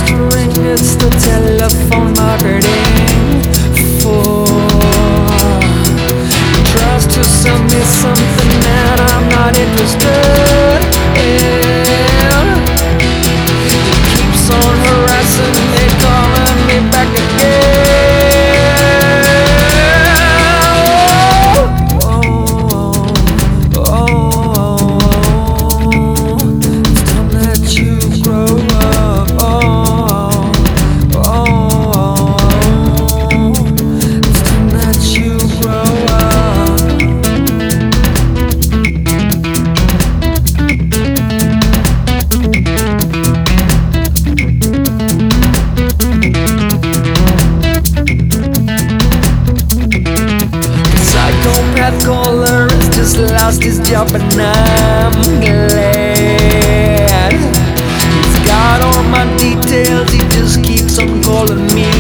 whispering, it's the telephone marketing fool. Tries to sell me something that I'm not interested in. Keeps on harassing me, calling me back again. It's time that you grow up. It's time that you grow up. Psychopath caller has just lost his job and I'm glad. He's got all my details, he just keeps on calling me